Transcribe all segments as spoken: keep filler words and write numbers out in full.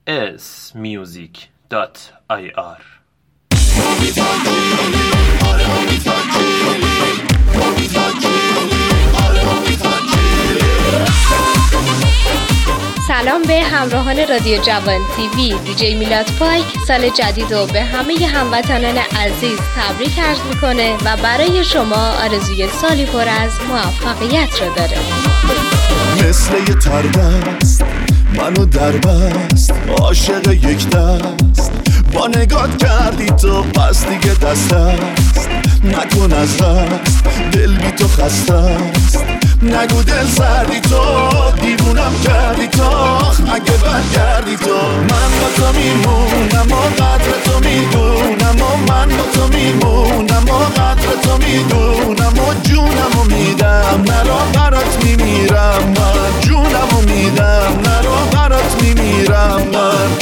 اس میوزیک دات آی آر. سلام به همراهان رادیو جوان تیوی. دیجی میلاد پایک سال جدید رو به همه هموطنان عزیز تبریک عرض میکنه و برای شما آرزوی سالی پر از موفقیت رو داره. مثل یه تردست منو در بست، عاشق یک دست با نگات کردی تو، پس دیگه دست است نکن از دست، دل بی تو خسته است، نگو دل سردی تو، دیوونم کردی تو، اگه برگردی تو. من با تو میمونم و قدر تو میدونم و من با تو میمونم و قدر تو میدونم و جونم و میدم، نرو برات میمیرم من، جونم و میدم، نرو برات میمیرم من.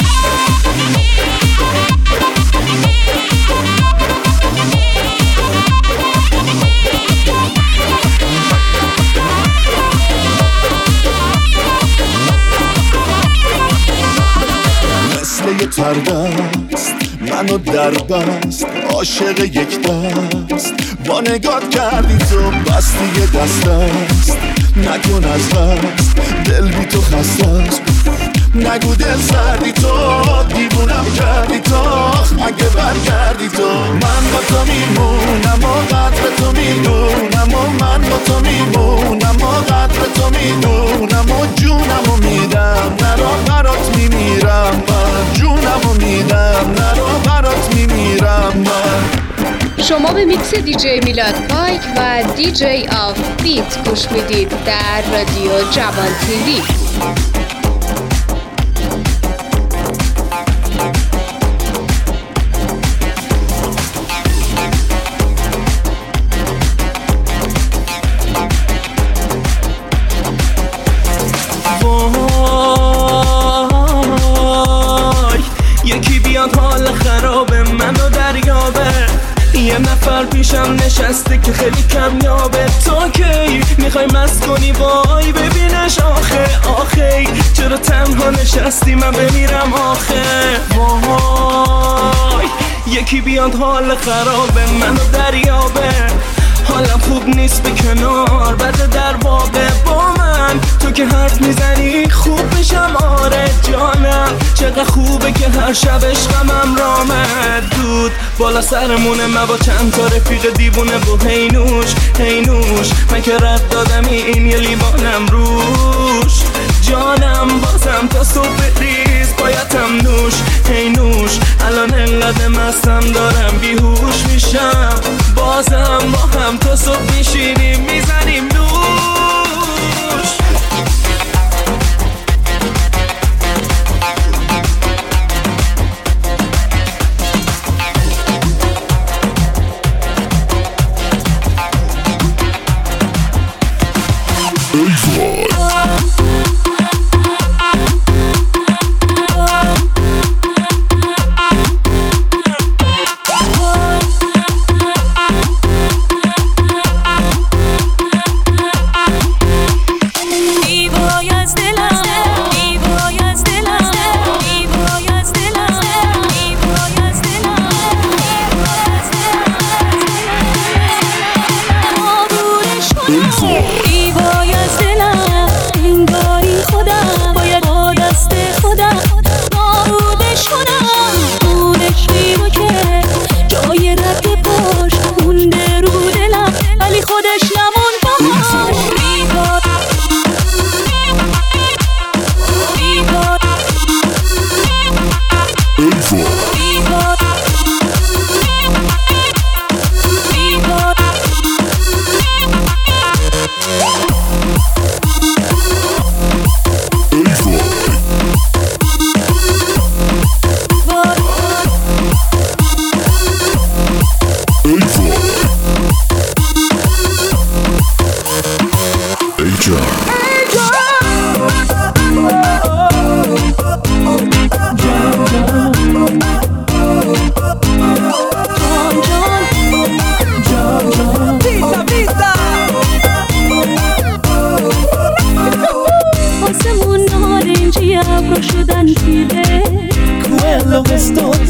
مثل یه تردست منو در بست، عاشق یک دست با نگات کردی تو، بس دیگه دست است نکن از دست، دل بی تو خسته است، نگو دل سردی تو، دیوونم کردی تو، اگه برگردی تو. من با تو میمونم و قدر تو میدونم و من با تو میمونم و قدر تو میدونم و جونم و میدم، نرو برات میمیرم من، جونم و میدم، نرو برات میمیرم من. شما به میکس دیجی میلاد پایک و دیجی آف بیت گوش میدید در رادیو جوان تیوی. یکی بیاد حال خرابه منو دریابه، یه نفر پیشم نشسته که خیلی کمیابه. تو کی میخوای مست کنی وای ببینش، آخه آخه چرا تنها نشستی من بمیرم آخه وای. یکی بیاد حال خرابه منو دریابه، حالم خوب نیست به کنار بده در واقع با من، تو که حرف میزنی خوب میشم آره جانم. چقدر خوبه که هر شب عشقم رامد دود بالا سرمونه، من با چند تا رفیق دیوونه و هینوش هینوش، من که رد دادم این یه لیوانم روش جانم، بازم تا صبح ریز بایدم نوش هینوش. الان انقدر مستم دارم بیهوش میشم، بازم با هم تا صبح میشینیم میزنیم نوش.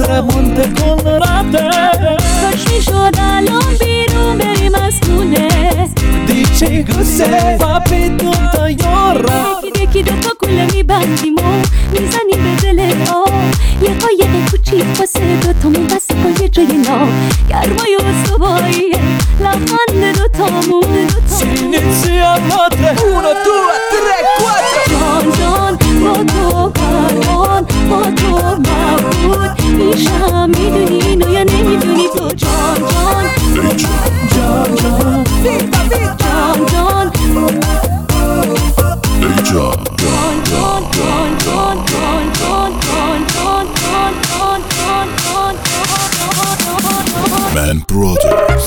دوباره مونده کن رفته. کاش میشد الان بیرون بریم از خونه. دیچه گوسه و بدون تا یارم یکی یکی دوتا گله میبندیم و میزنیم به دل ما. یه قایق کوچیک واسه دوتامون بسته کن یه جای نام. گرمای استواییه لبخند دوتامون. Iniziamote uno, due, tre, quattro. جان جان با تو پروان با تو مبود میشم. میدونی اینو یا نمیدونی تو؟ جان جان جان جان Vita, vita. جان جان ای جان جان جان جان جان جان جان جان جان جان جان جان جان. من برادرز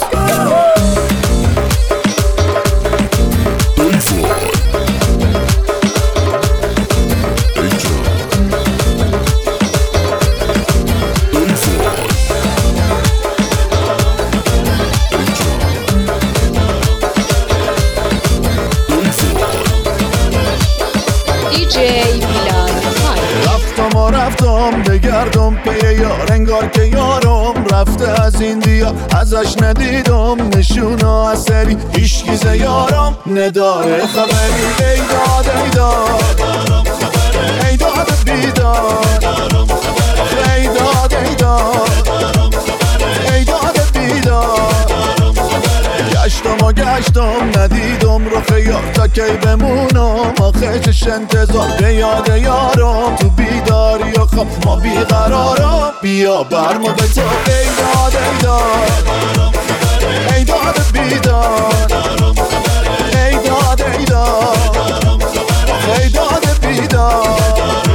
بگردم پی یار انگار که یارم رفته از این دیا. ازش ندیدم نشونه اثری هیچ گیزه یارم نداره خبری. ای داد ای داد ای داد بیداد ای داد ای داد ای داد بیداد. گشتم و گشتم ندیدم رو خیار تا کی بمونم. آخه چش انتظار به یاد یارم تو بیداری و خواب ما بیقرارم. بیا برمو به تو ای داد ای داد ای داد بیداد ای داد ای داد ای داد بیداد.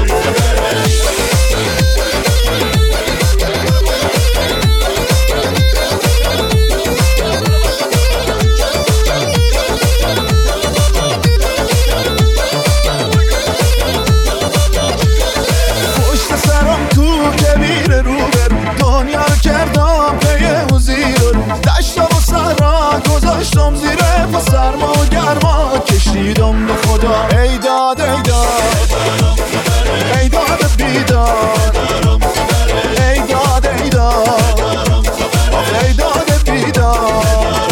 گذاشتم زیره با سرما و گرما کشیدم به خدا. ای داد ای داد ای داد بیداد ای داد ای داد ای داد بیداد.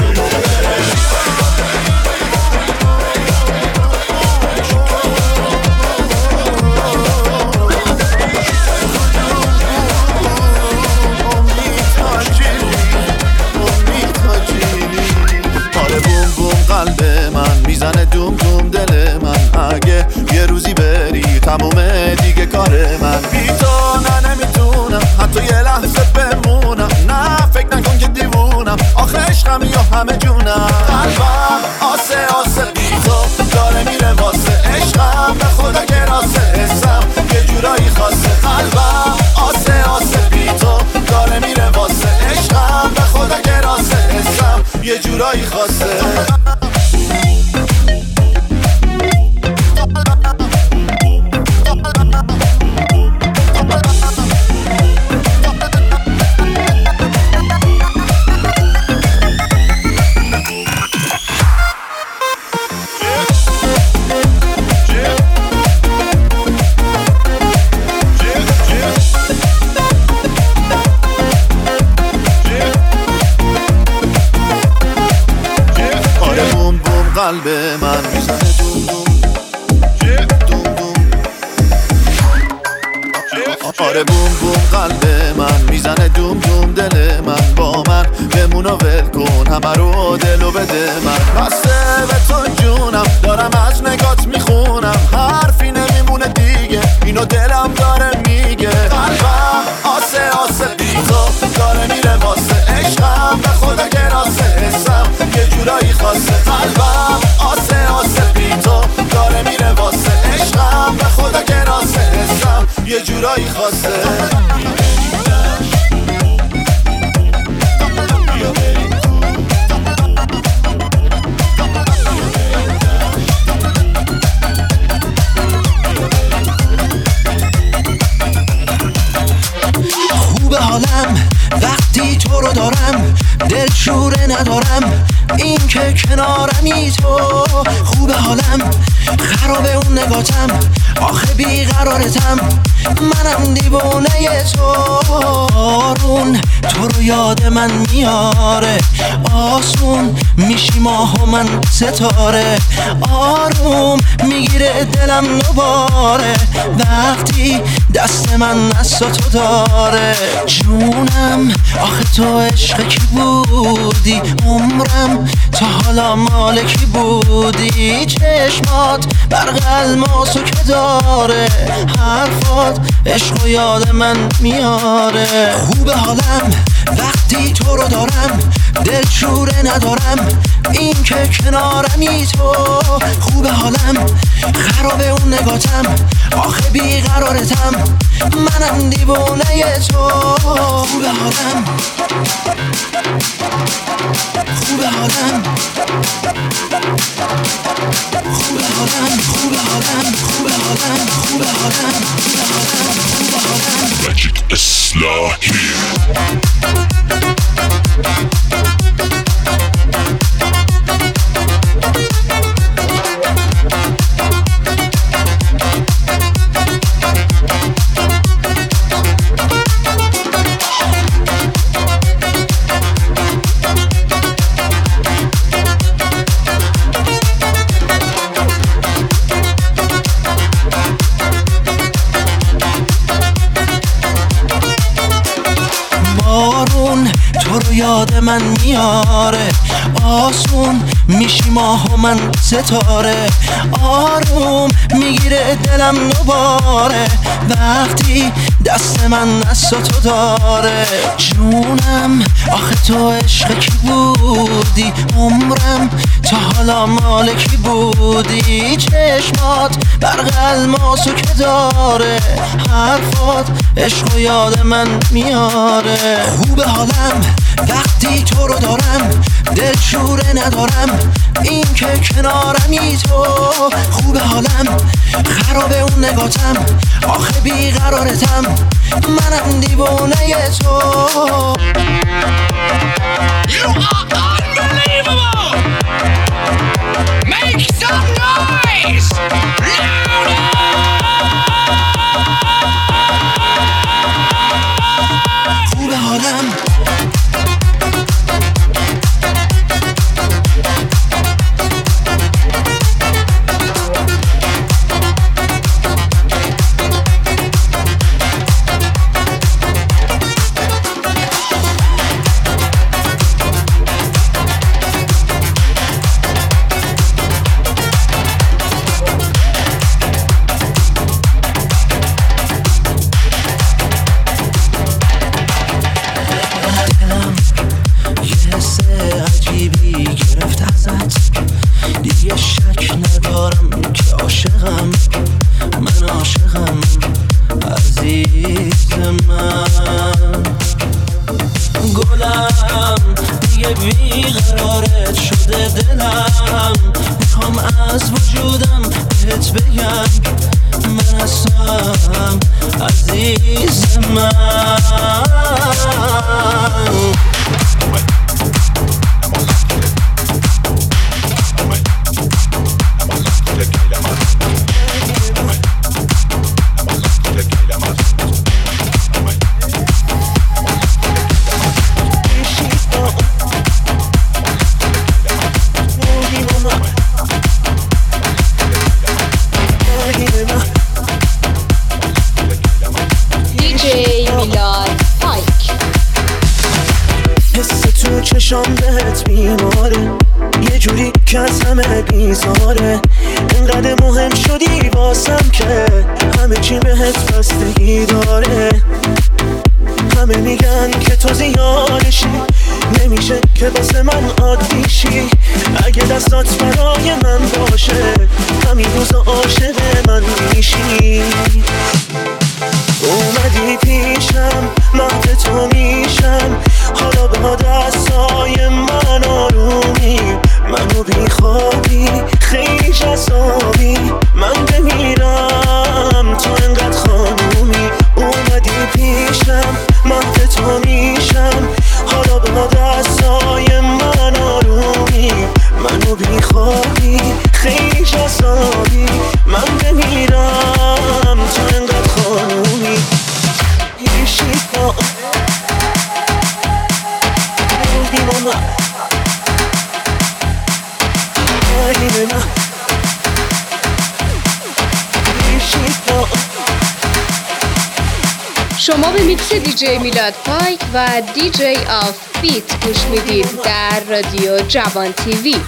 قلب من میزنه دوم دوم دل من. اگه یه روزی بری تمومه دیگه کار من. بی تو نه نمیتونم حتی یه لحظه بمونم. نه فکر نکن که دیوونم آخه عشقم یا همه جونم. قلبم آسه آسه بی تو داره میره واسه عشقم. به خدا که راسه حسم یه جورایی خاصه. قلبم آسه آسه بی تو داره میره واسه عشقم. به خدا که راسه حسم یه جورایی خاصه. قلب من میزنه دوم دوم دوم دوم. آره بوم بوم قلب من میزنه دوم دوم. دل من با من بمون و ول کن همه رو دلو بده من. بسته به تو جونم دارم از نگات میخونم. حرفی نمیمونه دیگه اینو دلم داره میگه. قلبم آسه آسه بی تو داره میره واسه عشقم. به خدا که راسه حسم یه جورایی خاصه. قلبم آسه آسه بی تو داره میره واسه عشقم. به خدا که راسه حسم یه جورایی خاصه. خوبه حالم وقتی تو رو دارم. دل شوره ندارم این که کنارمی تو. خوبه حالم خرابه اون نگاتم آخه بیقرارتم. من منم دیوونه تو. آرون تو رو یاد من میاره، آسون میشی ماه و من ستاره. آروم میگیره دلم دوباره وقتی دست من دست تو داره. جونم آخه تو عشق کی بودی، عمرم تا حالا مال کی بودی. چشمات برق الماسو که داره، حرفات عشق و یاد من میاره. خوب حالم وقتی تو رو دارم، دلشوره ندارم این که کنارمی تو. خوب حالم خرابه اون نگاتم، آخه بیقرارتم منم دیوونه تو. خوب حالم خوب حالم خوب حالم خوب حالم خوب حالم خوب حالم خوب حالم. مجید اصلاحی یاد من میاره، آسون میشی ماه و من ستاره. آروم میگیره دلم دوباره وقتی دست من دست تو داره. جونم آخه تو عشق کی بودی، عمرم تا حالا مال کی بودی. چشمات برق الماسو که داره، حرفات عشق و یاد من میاره. خوب حالم وقتی تو رو دارم، دلشوره ندارم این که کنارمی تو. خوب حالم خرابه اون نگاتم، آخه بیقرارتم منم دیوونه تو. You are unbelievable! Make some noise! Louder! خوب حالم چشامت بیماره، یه جوری که از همه بیزاره. اینقدر مهم شدی واسم که همه چی بهت بستگی داره. همه میگن که تو زیادشی، نمیشه که واسه من عادی شی. اگه دستات برای من باشه همین روزا عاشق من میشی. اومدی پیشم مهد تو میشم، حالا با دستای من آرومی منو بیخوابی خیلی جذابی. من بمیرم تو انقدر خانومی. اومدی پیشم مهد تو میشم، حالا با دستای من آرومی منو بیخوابی خیلی جذابی. من بمیرم تو انقدر خانومی. شما به میکس دیجی میلاد پایک و دیجی آف بیت گوش میدید در رادیو جوان تیوی.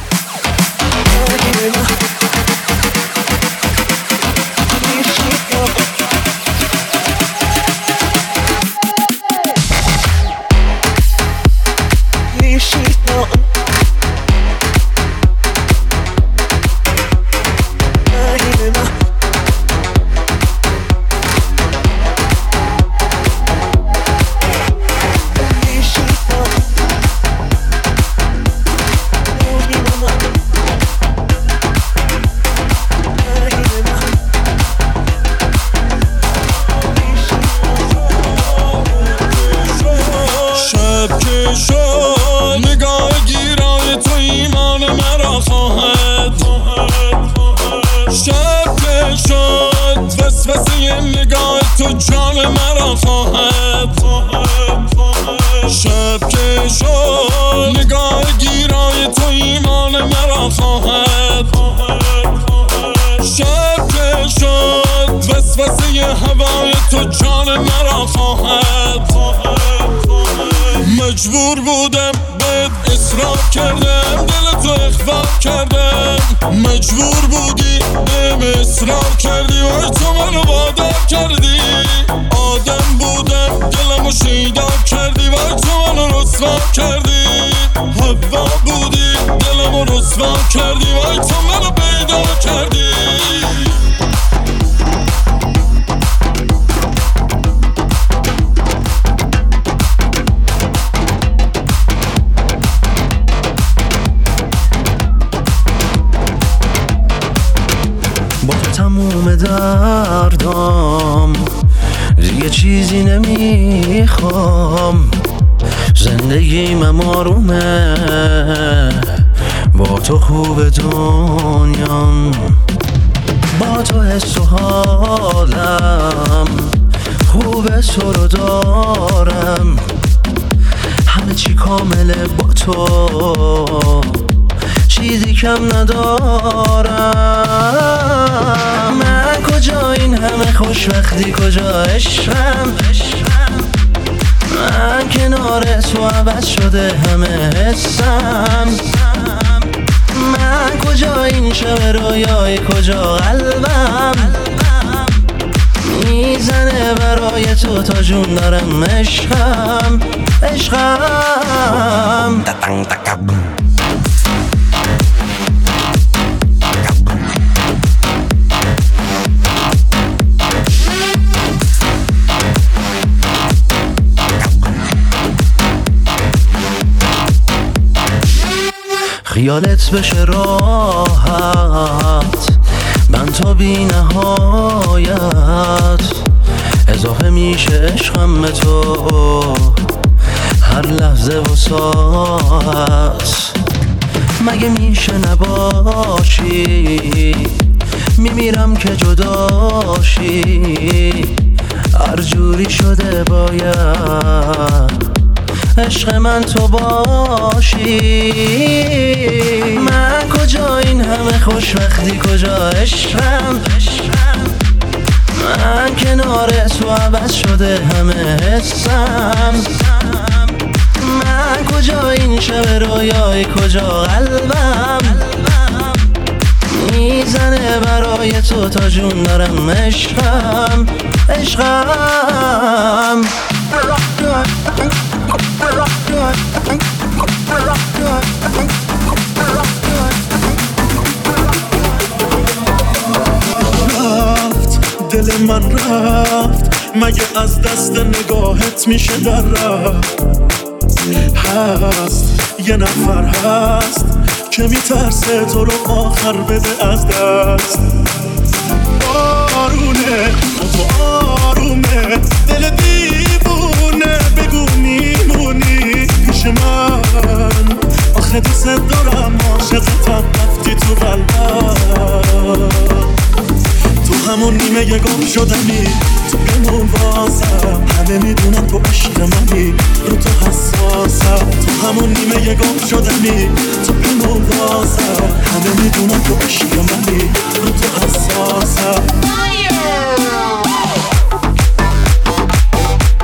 مجبور بودم بهت اصرار کردم، دل تو اخفا کردم. مجبور بودی بهم اصرار کردی و تو منو وادار کردی. آدم بودم دلمو شیدا کردی و تو منو رسوا کردی. هوا بودی دلمو رسوا کردی و تو منو پیدا کردی. تموم دردام دیگه چیزی نمیخوام. زندگیم آرومه با تو خوب دنیام. با تو حس و حالم خوب تو رو دارم. همه چی کامله با تو، چیزی کم ندارم. من کجا این همه خوشبختی، کجا عشقم؟ من کنار تو عوض شده همه حسم. من کجا این شب رویای، کجا قلبم میزنه برای تو تا جون دارم. عشقم عشقم خیالت بشه راحت، من تا بی نهایت اضافه میشه عشقم به تو هر لحظه و ساعت. مگه میشه نباشی، میمیرم که جداشی. هر جوری شده باید عشق من تو باشی. من کجا این همه خوشبختی، کجا عشقم؟ من کنار تو عوض شده همه حسم. من کجا این شب رویای، کجا قلبم میزنه برای تو تا جون دارم. عشقم عشقم رفت دل من رفت، مگه از دست نگاهت میشه در رفت؟ هست یه نفر هست که میترسه تو رو آخر بده از دست. آرونه تو آرومه، دل دیوونه بگو میمونی پیش من. آخه دوست دارم، عاشقتم، رفتی تو قلبم. تو همون نیمه یه گم شدنی، تو بمون بازم. همه میدونن تو عشق منی، رو تو حساسم. تو همون نیمه یه گم شدنی، تو بمون بازم. همه میدونن تو عشق منی، رو تو حساسم.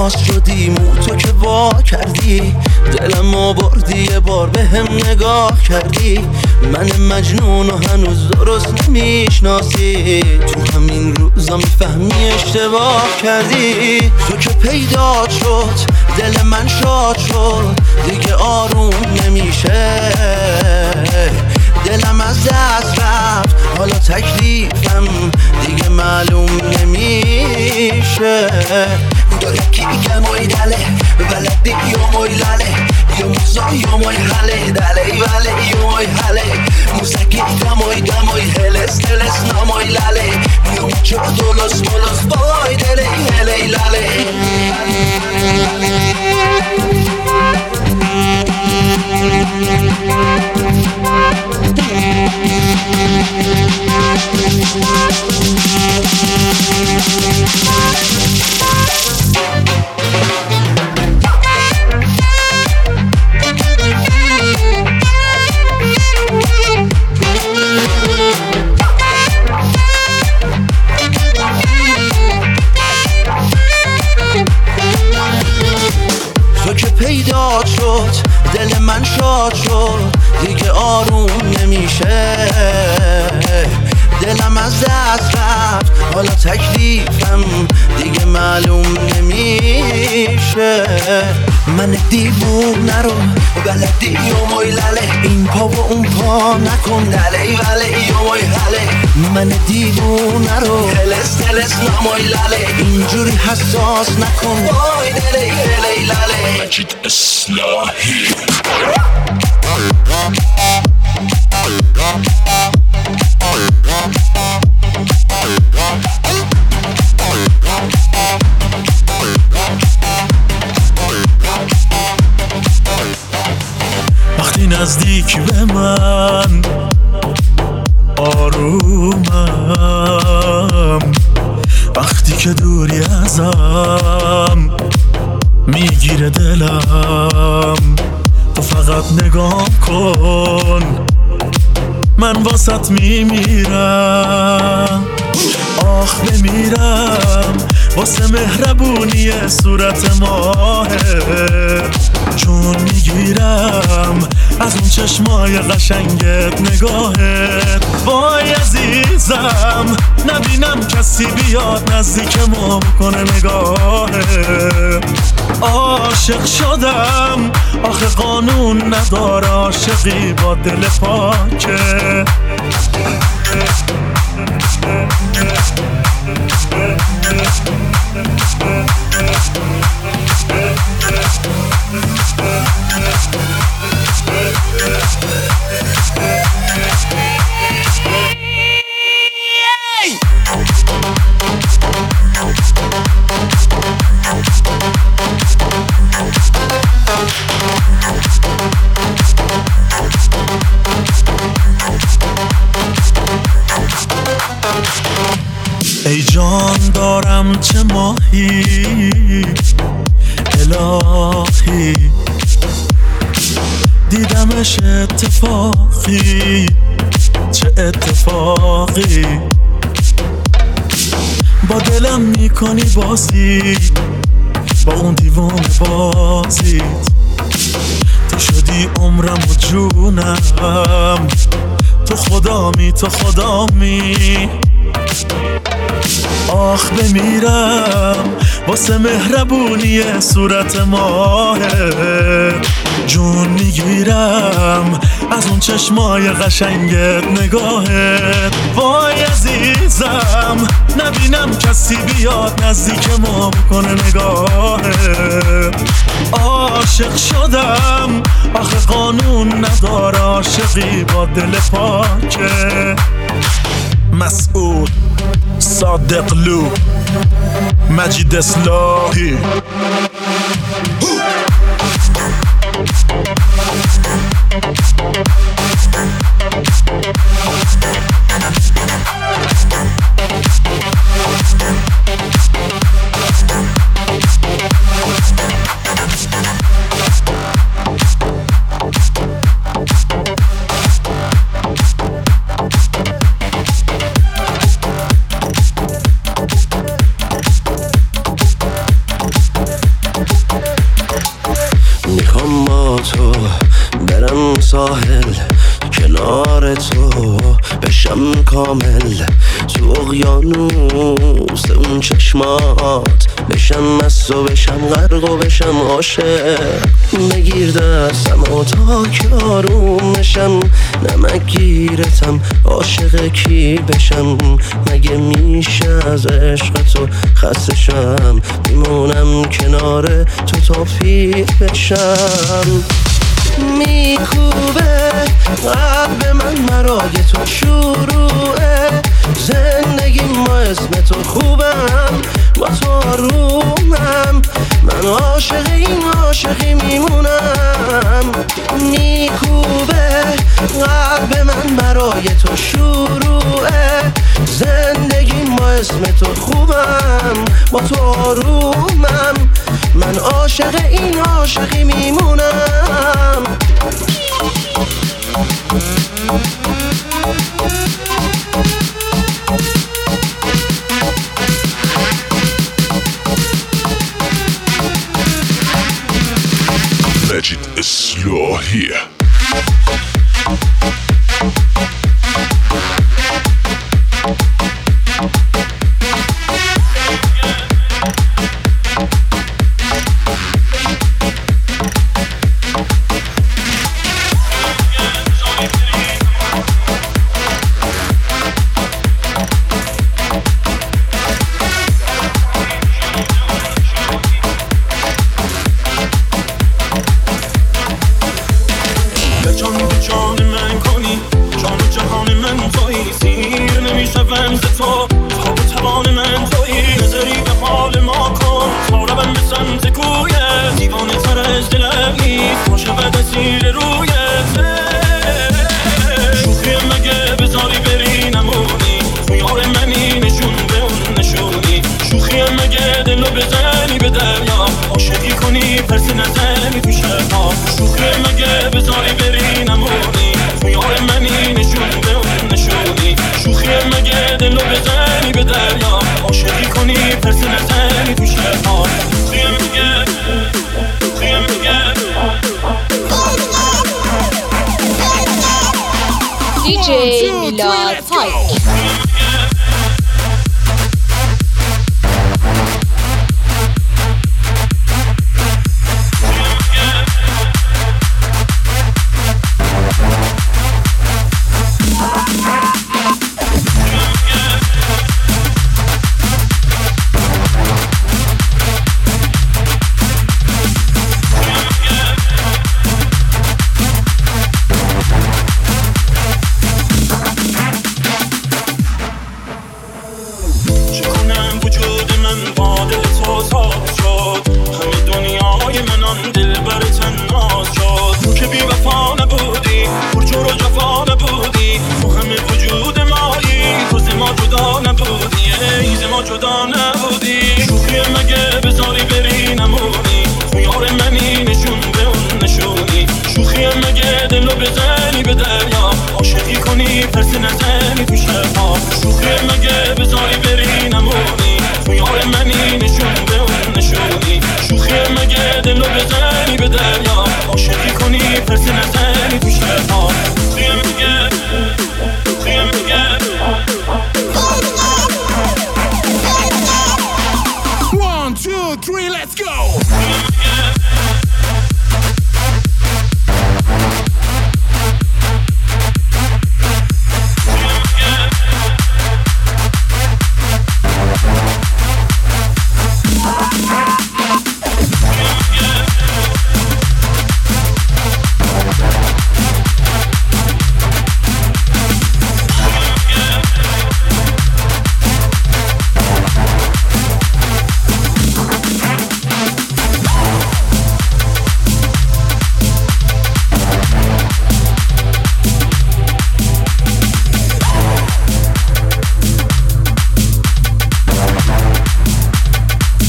باز شدی مو تو که وا کردی دلم آوردی یه بار به هم نگاه کردی من مجنون و هنوز درست نمیشناسی تو همین روزا میفهمی اشتباه کردی تو که پیدا شد دل من شاد شد دیگه آروم نمیشه دلم از دست رفت حالا تکلیفم دیگه معلوم نمیشه داره کی که موی دله بلدی یو موی لاله یو موزا یو موی حاله دله وله یو موی حاله موسیقی دموی دموی هلس هلس نموی لاله یو موچا دولس مولس بای دله هلی لاله تو که پیدا شد دل من شاد شد دیگه آروم نمیشه دلم از دست رفت حالا تکلیفم دیگه معلوم نمیشه من دیوونه رو بلدی یو موی لاله این پا و اون پا نکن دله وله یو موی حاله من دیوونه رو هلس هلس نموی لاله اینجوری حساس نکن وای دله هلی لاله مجید اصلاحی وقتی نزدیک به من آرومم وقتی که دوری ازم میگیره دلم تو فقط نگاه کن من واسط میمیرم آخ بمیرم واسه مهربونی صورت ماهه چون میگیرم از اون چشمای قشنگت نگاهت وای عزیزم نبینم کسی بیاد نزدیک ما بکنه نگاهت عاشق شدم آخه قانون نداره عاشقی با دل پاکه ای جان دارم چه ماهی الهی دیدمش اتفاقی چه اتفاقی با دلم میکنی بازی با اون دیوان بازیت تو شدی عمرم و جونم تو خدامی تو خدامی آخ بمیرم واسه مهربونی صورت ماهه جون میگیرم از اون چشمای قشنگت نگاهت وای عزیزم نبینم کسی بیاد نزدیک ما بکنه نگاهت عاشق شدم آخه قانون نداره عاشقی با دل پاکه مسعود صادق لو مجید اصلاحی تو برم ساحل کنار تو بشم کامل تو اقیانوس اون چشمات بشم مست و بشم غرق و بشم عاشق بگیر دستم و تا که آروم بشم نمک گیرتم عاشق کی بشم مگه میشه از عشق تو خسته شم میمونم کنار تو تا پیر بشم میکوبه قلب من مرای تو شروعه زندگی ما اسم تو خوبم با تو آرومم من عاشق این عاشقی میمونم میکوبه قلب من برای تو شروعه زندگی ما اسم تو خوبم با تو آرومم من عاشق این عاشقی میمونم مجید اصلاحی دیجی میلاد پایک.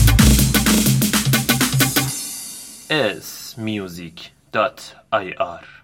music dot I R